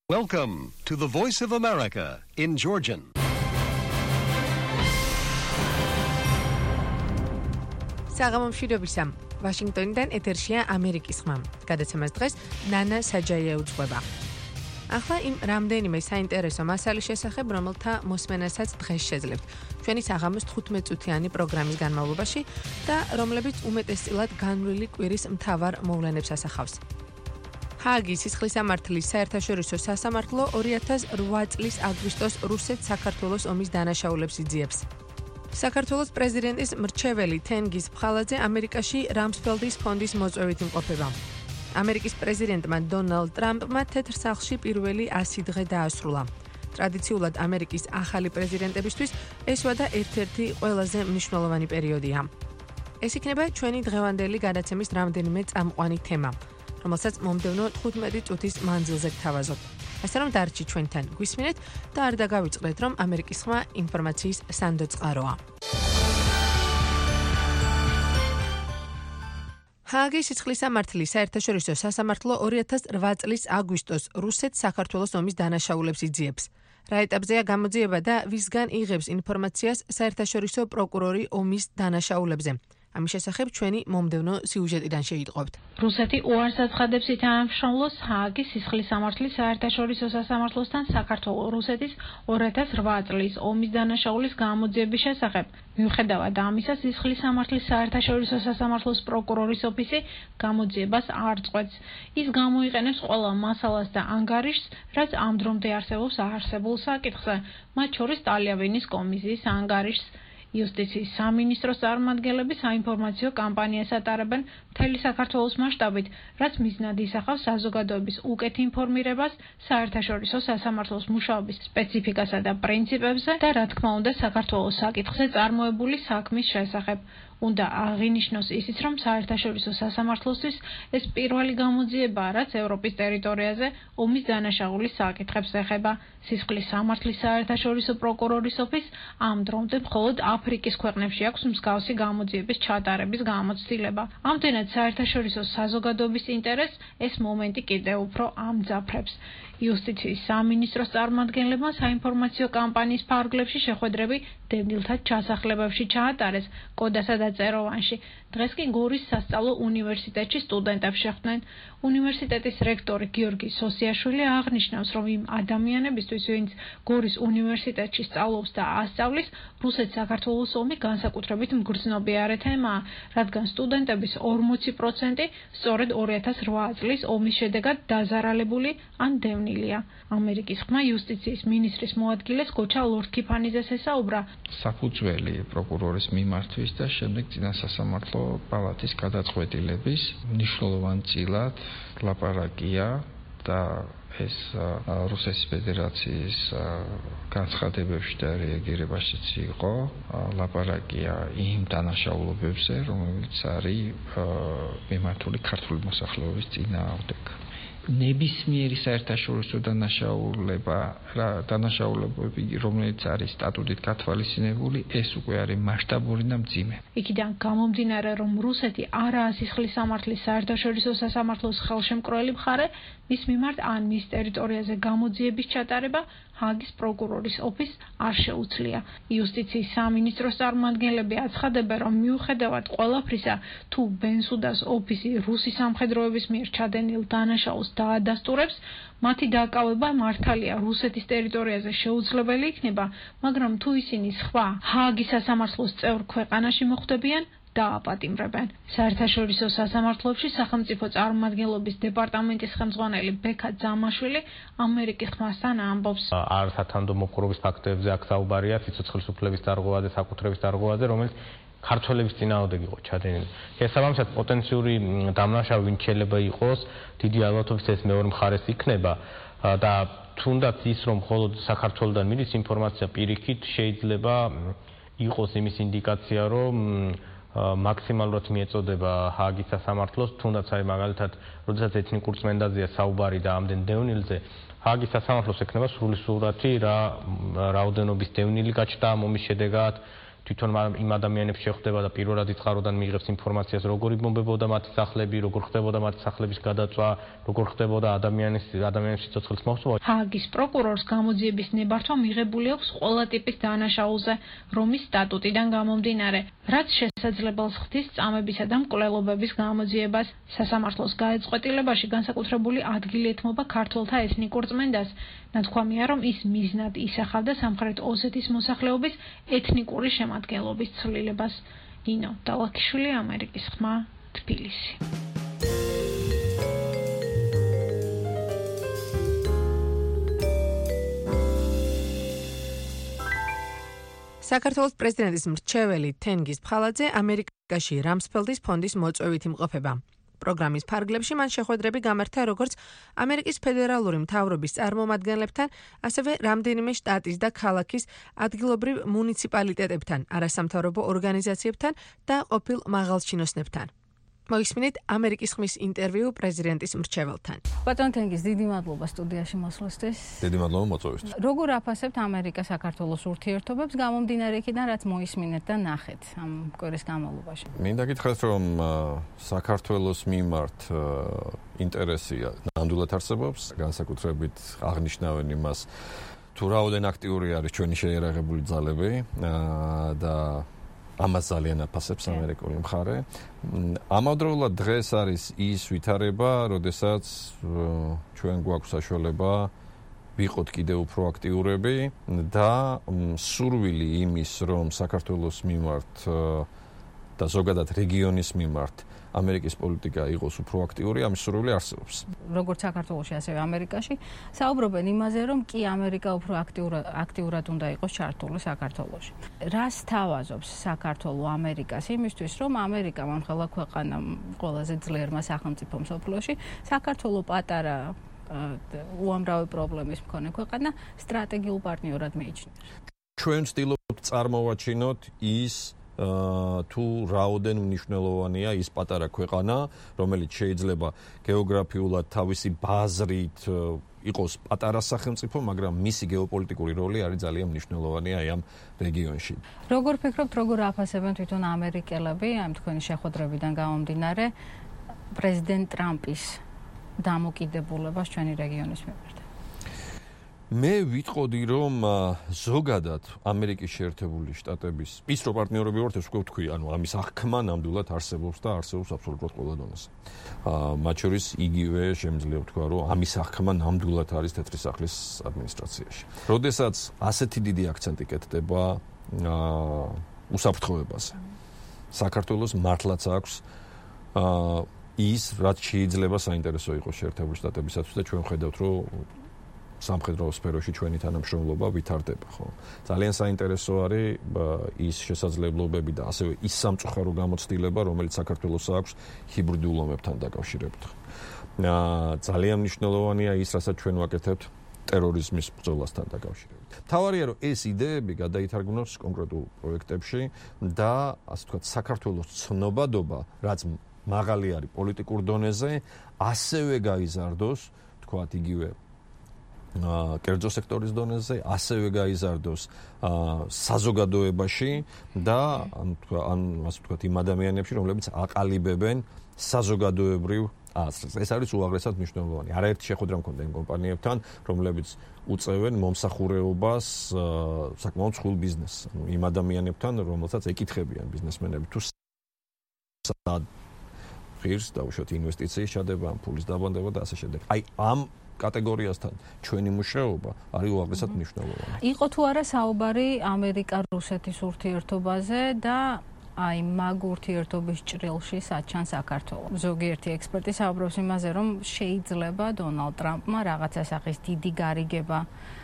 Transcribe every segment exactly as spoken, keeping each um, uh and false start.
Welcome to the Voice of America in Georgian. საღამომშვიდობისა, ვაშინგტონიდან ეთერშია ამერიკის ხმა. გადაცემას დღეს ნანა საჯაია უძღვება. ახლა იმ რამდენიმე საინტერესო მასალის შესახებ, რომელთა მოსმენასაც დღეს შეძლებთ. ჩვენი საღამოს თხუთმეტ წუთიანი პროგრამის განმავლობაში და რომლებიც უმეტესწილად განვლილი კვირის მთავარ მოვლენებს ასახავს. ჰააგის სისხლისამართლის საერთაშორისო სასამართლო ორი ათას ოთხ წლის აგვისტოს რუსეთ-საქართველოს ომის დანაშაულებს იძიებს. საქართველოს პრეზიდენტის მრჩეველი თენგიზ ფხალაძე ამერიკაში რამსფელდის ფონდის მოწვევით იმყოფება. ამერიკის პრეზიდენტმა დონალდ ტრამპმა თეთრ სახლში პირველი ასი დღე დაასრულა. ტრადიციულად ამერიკის ახალი პრეზიდენტებისთვის ეს ვადა ერთ-ერთი ყველაზე მნიშვნელოვანი პერიოდია. ეს იქნება ჩვენი დღევანდელი გადაცემის რამდენიმე წამყვანი თემა, რომელსაც მომდევნო თხუთმეტი წუთის მანძილზე გთავაზობთ. ასე რომ დარჩი ჩვენთან გვისმინეთ და არ დაგავიწყდეთ, რომ ამერიკის ხმა ინფორმაციის სანდო წყაროა. ჰააგის სისხლისამართლის საერთაშორისო სასამართლო ორი ათას ოთხ წლის აგვისტოს რუსეთ-საქართველოს ომის დანაშაულებს იძიებს. რა ეტაპზეა გამოძიება და ვისგან იღებს ინფორმაციას საერთაშორისო პროკურორი ომის დანაშაულებზე? ამის შესახებ ჩვენი მომდევნო სიუჟეტიდან შეიტყობთ. რუსეთი უარს აცხადებს ითანამშრომლოს ჰააგის სისხლისამართლის საერთაშორისო სასამართლოსთან საქართველოს რუსეთის ორი ათას ოთხ წლის ომის დანაშაულის გამოძიების შესახებ. მიუხედავად ამისა, სისხლისამართლის საერთაშორისო სასამართლოს პროკურორის ოფისი გამოძიებას არ წყვეტს. ის გამოიყენებს ყველა მასალას და ანგარიშს, რაც ამ დრომდე არსებობს არსებულ საკითხზე, მათ შორის ტალიავინის კომისიის ანგარიშს. იუსტიციის სამინისტროს წარმომადგენლები საინფორმაციო კამპანიას ატარებენ მთელი საქართველოს მასშტაბით, რაც მიზნად ისახავს საზოგადოების უკეთ ინფორმირებას საერთაშორისო სასამართლოს მუშაობის სპეციფიკასა და პრინციპებზე და რა თქმა უნდა საქართველოს საკითხზე წარმოებული საქმის შესახებ. უნდა აღინიშნოს ისიც, რომ საერთაშორისო სასამართლოსთვის ეს პირველი გამოძიებაა, რაც ევროპის ტერიტორიაზე ომის დანაშაულის საკითხებს ეხება. სისხლის სამართლის საერთაშორისო პროკურორის ოფისს ამ დრომდე მხოლოდ აფრიკის ქვეყნებში აქვს მსგავსი გამოძიების ჩატარების გამოცდილება. ამდენად საერთაშორისო საზოგადოების ინტერესს ეს მომენტი კიდევ უფრო ამძაფრებს. იუსტიციის სამინისტროს წარმომადგენლებმა საინფორმაციო კამპანიის ფარგლებში შეხვედრები დევნილთა ჩასახლებებში ჩაატარეს კოდასა და წეროვანში. დღეს კი გორის სასწავლო უნივერსიტეტში სტუდენტებს შეხვდნენ. უნივერსიტეტის რექტორი გიორგი სოსიაშვილი აღნიშნავს, რომ იმ ადამიანებისთვის, ვინც გორის უნივერსიტეტში სწავლობს და ასწავლის, რუსეთ-საქართველოს ომი განსაკუთრებით მგრძნობიარე თემაა, რადგან სტუდენტების ორმოცი პროცენტი სწორედ ორი ათას ოთხ წლის ომის შედეგად დაზარალებული ან დევნილია. ამერიკის ხმა იუსტიციის მინისტრის მოადგილეს გოჩა ლორთქიფანიძეს ესაუბრა. საფუძველი პროკურორის მიმართვის და შემდეგ წინასასამართლო პალატის გადაწყვეტილების მნიშვნელოვანწილად ლაპარაკია და ეს რუსეთის ფედერაციის განცხადებებში და რეაგირებაშიც იყო ლაპარაკია იმ დანაშაულობებზე, რომელიც არის მიმართული ქართული მოსახლეობის წინააღმდეგ. ნებისმიერი საერთაშორისო დანაშაულება, რა დანაშაულებები, რომელიც არის სტატუტით გათვალისწინებული, ეს უკვე არის მასშტაბური და მძიმე. იქიდან გამომდინარე, რომ რუსეთი არაა სისხლისამართლის საერთაშორისო სასამართლოს ხელშემკრველი მხარე, მის მიმართ ან მის ტერიტორიაზე გამოძიების ჩატარება ჰააგის პროკურორის ოფისს არ შეუძლია. იუსტიციის სამინისტროს წარმომადგენლები აცხადებენ, რომ მიუხედავად ყველაფრისა, თუ ბენსუდას ოფისი რუსი სამხედროების მიერ ჩადენილ დანაშაულს დაადასტურებს, მათი დაკავება მართალია რუსეთის ტერიტორიაზე შეუძლებელი იქნება, მაგრამ თუ ისინი სხვა ჰააგის სასამართლოს წევრ ქვეყანაში მოხვდებიან, დააპატიმრებენ. საერთაშორისო სასამართლოებში სახელმწიფო წარმომადგენლობის დეპარტამენტის ხელმძღვანელი ბექა ძამაშვილი ამერიკის ხმასთან ამბობს. არ სათანდო მოპყრობის ფაქტებზე აქ საუბარია სიცოცხლის უფლების დარღვევაზე, საკუთრების დარღვევაზე, რომელიც ქართველების წინააღმდეგ იყო ჩადენილი. შესაბამისად, პოტენციური დამნაშავე ვინც შეიძლება იყოს, დიდი ალბათობით ეს მეორე მხარეს იქნება და თუნდაც ის, რომ მხოლოდ საქართველოსდან მიდის ინფორმაცია პირიქით, შეიძლება იყოს იმის ინდიკაცია, რომ მაქსიმალურად მიეწოდება ჰააგის სასამართლოს, თუნდაც აი მაგალითად, როდესაც ეთნიკურ წმენდაზეა საუბარი და ამდენ დევნილზე, ჰააგის სასამართლოს ექნება სრული სურათი, რა რაოდენობის დევნილი გაჩნდა ამ ომის შედეგად, თვითონ იმ ადამიანებს შეხვდება და პირველად იწყაროდან მიიღებს ინფორმაციას, როგორ იბომბებოდა მათი სახლები, როგორ ხდებოდა მათი სახლების გადაწვა, როგორ ხდებოდა ადამიანის ადამიანის სიცოცხლის მოსწვა. ჰააგის პროკურორს გამოძიების ნებართვა მიღებული აქვს ყველა ტიპის დანაშაულზე, რომის სტატუტიდან გამომდინარე, რაც შესაძლებელს ხდის წამებისა და მკვლელობების გამოძიებას. სასამართლოს გაეწყვეტილებაში განსაკუთრებული ადგილი ეთმობა ქართველთა ეთნიკურ წმენდას. ნათქვამია, რომ ის მიზნად ისახავდა სამხრეთ ოსეთის მოსახლეობის ეთნიკური შემადგენლობის ცვლილებას. ნინო დალაქიშვილი, ამერიკის ხმა, თბილისი. საქართველოს პრეზიდენტის მრჩეველი თენგიზ ფხალაძე ამერიკაში რამსფელდის ფონდის მოწვევით იმყოფება. პროგრამის ფარგლებში მან შეხვედრები გამართა როგორც ამერიკის ფედერალური მთავრობის წარმომადგენლებთან, ასევე რამდენიმე შტატის და ქალაქის ადგილობრივ მუნიციპალიტეტებთან, არასამთავრობო ორგანიზაციებთან და ყოფილ მაღალჩინოსნებთან. მოისმინეთ ამერიკის ხმის ინტერვიუ პრეზიდენტის მრჩეველთან. ბატონ თენგიზ, დიდი მადლობა სტუდიაში მოსვლისთვის. დიდი მადლობა მოწვევისთვის. როგორ აფასებთ ამერიკა-საქართველოს ურთიერთობებს გამომდინარე იქიდან, რაც მოისმინეთ და ნახეთ ამ კვირის განმავლობაში? მინდა გითხრათ, რომ საქართველოს მიმართ ინტერესია ნამდვილად არსებობს, განსაკუთრებით აღნიშნავენ იმას, თუ რაოდენ აქტიური არის ჩვენი შეიარაღებული ძალები და ამას ძალიან აფასებს ამერიკული მხარე. ამავდროულად დღეს არის ის ვითარება, როდესაც ჩვენ გვაქვს საშუალება ვიყოთ კიდევ უფრო აქტიურები და სურვილი იმის, რომ საქართველოს მიმართ და ზოგადად რეგიონის მიმართ ამერიკის პოლიტიკა იყოს უფრო აქტიური, ამის სურვილი არსებობს. როგორც საქართველოში, ასევე ამერიკაში საუბრობენ იმაზე, რომ კი ამერიკა უფრო აქტიურად აქტიურად უნდა იყოს ჩართული საქართველოში. რას თავაზობს საქართველო ამერიკას იმისთვის, რომ ამერიკა მომხელა ქვეყანა ყველაზე ძლიერმა სახელმწიფო მსოფლიოში, საქართველო პატარა უამრავი პრობლემის მქონე ქვეყანა სტრატეგიულ პარტნიორად მიიჩნევს. ჩვენ ვცდილობთ წარმოვაჩინოთ ის თუ რაოდენ მნიშვნელოვანია ის პატარა ქვეყანა, რომელიც შეიძლება გეოგრაფიულად თავისი ბაზრით იყოს პატარა სახელმწიფო, მაგრამ მისი გეოპოლიტიკური როლი არის ძალიან მნიშვნელოვანი აი ამ რეგიონში. როგორ ფიქრობთ, როგორ აფასებენ თვითონ ამერიკელები ამ თქვენი შეხვედრებიდან გამომდინარე პრეზიდენტ ტრამპის დამოკიდებულებას ჩვენი რეგიონის მიმართ? მე ვიტყოდი, რომ ზოგადად ამერიკის შეერთებული შტატების ის რო პარტნიორები ვართ, ეს უკვე ვთქვი, ანუ ამის აღქმა ნამდვილად არსებობს და არსებობს აბსოლუტურად ყველა დონეზე. მათ შორის იგივე შემიძლია ვთქვა, რომ ამის აღქმა ნამდვილად არის თეთრი სახლის ადმინისტრაციაში. როდესაც ასეთი დიდი აქცენტი კეთდება უსაფრთხოებაზე, საქართველოს მართლაც აქვს ის, რაც შეიძლება საინტერესო იყოს შეერთებული შტატებისათვის და ჩვენ ხედავთ, რომ სამხედრო სფეროში ჩვენი თანამშრომლობა ვითარდება, ხო? ძალიან საინტერესო არის ის შესაძლებლობები და ასევე ის სამწუხარო გამოცდილება, რომელიც საქართველოს აქვს ჰიბრიდულ ომებთან დაკავშირებით. ძალიან მნიშვნელოვანია ის, რასაც ჩვენ ვაკეთებთ ტერორიზმის ბრძოლასთან დაკავშირებით. მთავარია, რომ ეს იდეები გადაითარგმნოს კონკრეტულ პროექტებში და ასე ვთქვათ, საქართველოს ცნობადობა, რაც მაღალი არის პოლიტიკურ დონეზე, ასევე გაიზარდოს, თქვათ, იგივე კერძო სექტორის დონეზე, ასევე გაიზარდოს საზოგადოებაში და ან ასე ვთქვათ, იმ ადამიანებში, რომლებიც აყალიბებენ საზოგადოებრივ აზრს. ეს არის უაღრესად მნიშვნელოვანი. არაერთი შეხვედრა მქონდა იმ კომპანიებთან, რომლებიც უწევენ მომსახურეობას საკმაოდ ცხულ ბიზნესს. ანუ იმ ადამიანებთან, რომელსაც ეკითხებიან ბიზნესმენები თუ სად ღირს დაუშვათ ინვესტიციის ჩადება, ფულის დაბანდება და ასე შემდეგ. აი ამ კატეგორიასთან ჩვენი მუშაობა არის უაღრესად მნიშვნელოვანი. იყო თუ არა საუბარი ამერიკა-რუსეთის ურთიერთობაზე და აი მაგ ურთიერთობის ჭრილში საჩან საქართველოს. ზოგიერთი ექსპერტი საუბრობს იმაზე, რომ შეიძლება დონალდ ტრამპმა რაღაცა სახის დიდი გარიგება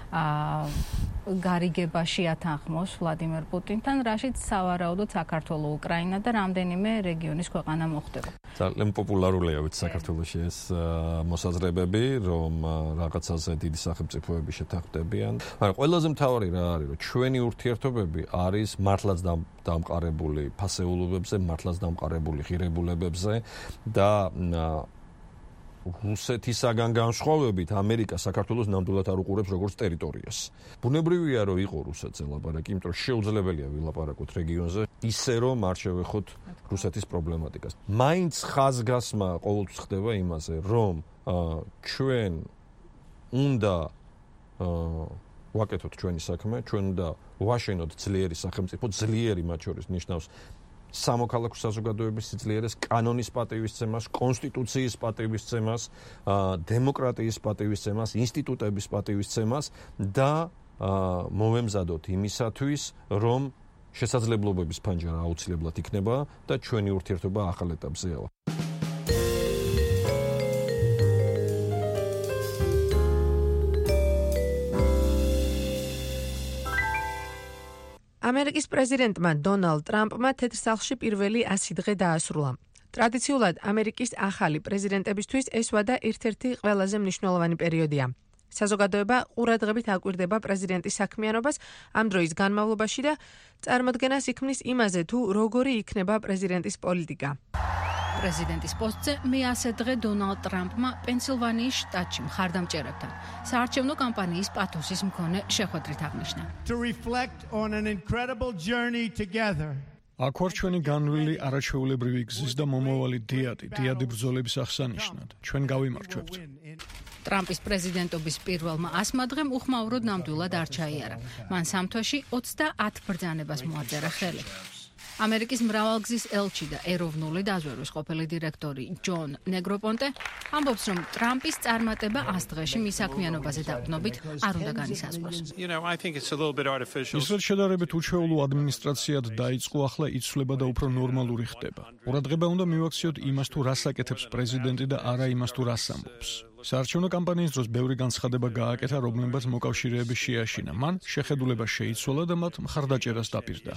გარიგება შეათანხმოს ვლადიმერ პუტინთან, რაშიც სავარაუდოდ საქართველო, უკრაინა და რამდენიმე რეგიონის ქვეყანა მოხდება. ძალიან პოპულარულია ვიცი საქართველოში ეს მოსაზრებები, რომ რაღაცაზე დიდი სახელმწიფოები შეთანხმდებიან. მაგრამ ყველაზე მთავარი რა არის, რომ ჩვენი ურთიერთობები არის მართლაც დამყარებული ფასეულობებზე, მართლაც დამყარებული ღირებულებებზე და რუსეთისაგან განსხვავებით ამერიკა საქართველოს ნამდვილად არ უყურებს როგორც ტერიტორიას. ბუნებრივია რომ იყო რუსეთზე ლაპარაკი, იმიტომ რომ შეუძლებელია ვილაპარაკოთ რეგიონზე ისე რომ არ შევეხოთ რუსეთის პრობლემატიკას. მაინც ხაზგასმა ყოველთვის ხდება იმაზე, რომ ჩვენ უნდა ვაკეთოთ ჩვენი საქმე, ჩვენ უნდა ვაშენოთ ძლიერი სახელმწიფო, ძლიერი მათ შორის ნიშნავს სამოქალაქო საზოგადოების სიძლიერეს, კანონის პატივისცემას, კონსტიტუციის პატივისცემას, დემოკრატიის პატივისცემას, ინსტიტუტების პატივისცემას და მოვემზადოთ იმისათვის, რომ შესაძლებლობების ფანჯარა აუცილებლად იქნება და ჩვენი ურთიერთობა ახალ ეტაპზეა. ამერიკის პრეზიდენტმა დონალდ ტრამპმა თეთრ სახლში პირველი ასი დღე დაასრულა. ტრადიციულად ამერიკის ახალი პრეზიდენტებისთვის ეს ვადა ერთ-ერთი ყველაზე მნიშვნელოვანი პერიოდია. საზოგადოება ყურადღებით აკვირდება პრეზიდენტის საქმიანობას ამ დროის განმავლობაში და წარმოდგენას იქმნის იმაზე, თუ როგორი იქნება პრეზიდენტის პოლიტიკა. პრეზიდენტის პოსტზე მეასე დღე დონალდ ტრამპმა პენსილვანიის შტატში მხარდამჭერებთან საარჩევნო კამპანიის პათოსის მქონე შეხვედრით აღნიშნა. აქ ვარ ჩვენი განვლილი არაჩვეულებრივი გზის და მომავალი დიადი, დიადი ბრძოლების აღსანიშნად. ჩვენ გავიმარჯვებთ. ტრამპის პრეზიდენტობის პირველმა ასმა დღემ უხმაუროდ ნამდვილად არ ჩაიარა. მან სამ თვეში ოცდაათ ბრძანებას მოაწერა ხელი. ამერიკის მრავალგზის ელჩი და ეროვნული დაზვერვის ყოფილი დირექტორი ჯონ ნეგროპონტე ამბობს, რომ ტრამპის წარმატება ას დღეში მის საქმიანობაზე დაყრდნობით არ უნდა განისაზღვროს. ისრად შედარებით უჩვეულო ადმინისტრაციად დაიწყო, ახლა იცვლება და უფრო ნორმალური ხდება. ყურადღება უნდა მივაქციოთ იმას, თუ რას აკეთებს პრეზიდენტი და არა იმას, თუ რას ამბობს. საარჩევნო კამპანიის დროს ბევრი განცხადება გააკეთა, რომლებმაც მოკავშირეები შეაშინა. მან შეხედულება შეიცვალა და მათ მხარდაჭერას დაპირდა.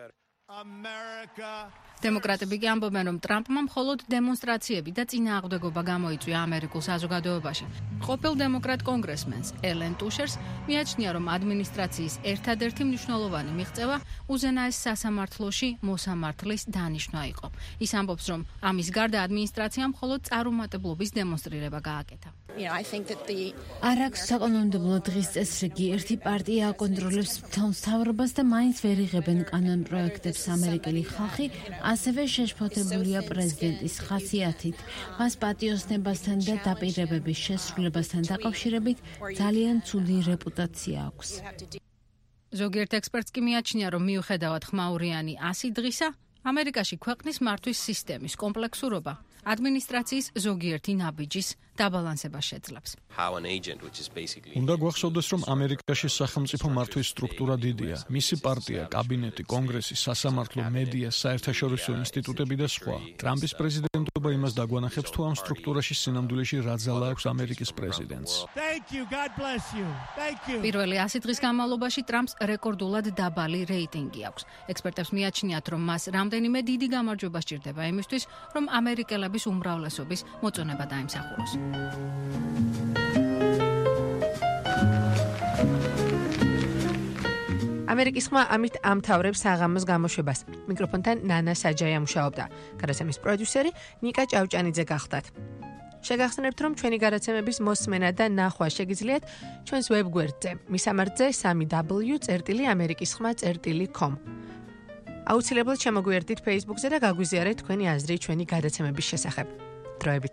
დემოკრატები კი ამბობენ, რომ ტრამპმა მხოლოდ დემონსტრაციები და წინააღმდეგობა გამოიწვია ამერიკულ საზოგადოებაში. ყოფილ დემოკრატ კონგრესმენს ელენ ტუშერს მიაჩნია, რომ ადმინისტრაციის ერთადერთი მნიშვნელოვანი მიღწევა უზენაეს სასამართლოში მოსამართლის დანიშვნა იყო. ის ამბობს, რომ ამის გარდა ადმინისტრაციამ მხოლოდ წარუმატებლობის დემონსტრირება გააკეთა. არ აქვს საკანონმდებლო დღის წესრიგი, ერთი პარტია აკონტროლებს მთავრობას და მაინც ვერ იღებენ კანონ პროექტებს ამერიკელი ხალხი, ასევე შეშფოთებულია პრეზიდენტის ხასიათით. მას პატიოსნებასთან და დაპირებების შესრულებასთან დაკავშირებით ძალიან ცუდი რეპუტაცია აქვს. ზოგიერთ ექსპერტს კი მიაჩნია, რომ მიუხედავად ხმაურიანი ასი დღისა, ამერიკაში ქვეყნის მართვის სისტემის კომპლექსურობა ადმინისტრაციის ზოგიერთი ნაბიჯის დაბალანსებას შეძლებს. უნდა გვახსოვდეს, რომ ამერიკაში სახელმწიფო მართვის სტრუქტურა დიდია. მისი პარტია, კაბინეტი, კონგრესი, სასამართლო, მედია, საერთაშორისო ინსტიტუტები და სხვა. ტრამპის პრეზიდენტობა იმას დაგვანახებს, თუ ამ სტრუქტურაში სინამდვილეში რა ძალა აქვს ამერიკის პრეზიდენტს. პირველი ასი დღის განმავლობაში ტრამპს რეკორდულად დაბალი რეიტინგი აქვს. ექსპერტებს მიაჩნიათ, რომ მას რამდენიმე დიდი გამარჯვება სჭირდება იმისთვის, რომ ამერიკელების უმრავლესობის მოწონება დაიმსახუროს. ამერიკის ხმა ამით ამთავრებს საღამოს გამოშვებას. მიკროფონთან ნანა საჯაია მუშაობდა. გადაცემის პროდიუსერი ნიკა ჭავჭანიძე გახდათ. შეგახსენებთ, რომ ჩვენი გადაცემების მოსმენა და ნახვა შეგიძლიათ ჩვენს ვებგვერდზე მისამართზე სამი დაბლიუ წერტილი ამერიკის ხმა წერტილი კომ. აუცილებლად შემოგვიერთდით Facebook-ზე და გაგვიზიარეთ თქვენი აზრი ჩვენი გადაცემების შესახებ. დროებით.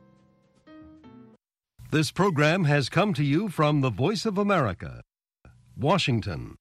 This program has come to you from the Voice of America, Washington.